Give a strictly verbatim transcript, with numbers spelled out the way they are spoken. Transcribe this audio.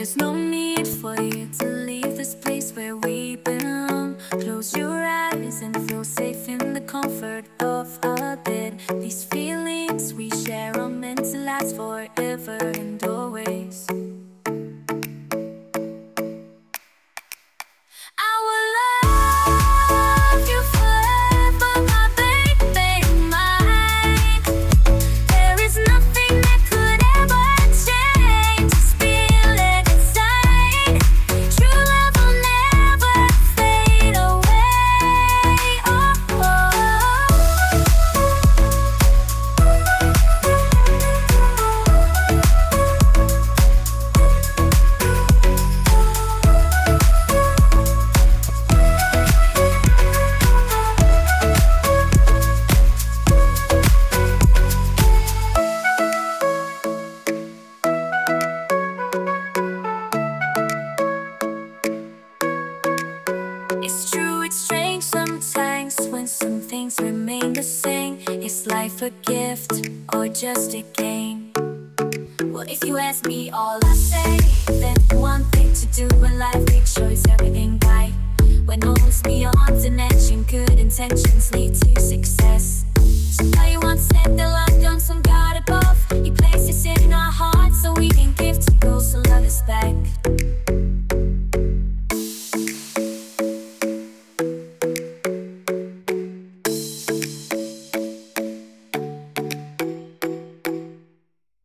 There's no need for you to leave this place where we belong. Close your eyes and feel safe in the comfort of our bed. These feelings we share are meant to last forever and always. I will love you forever, my baby, mine. There is nothing that could ever change this feeling inside. True love will never fade away. Oh, it's true, it's strange sometimes when some things remain the same. Is life a gift or just a game? Well, if you ask me, all I say, then one thing to do in life, make sure it's everything right. When all is beyond an edge and good intentions lead to success.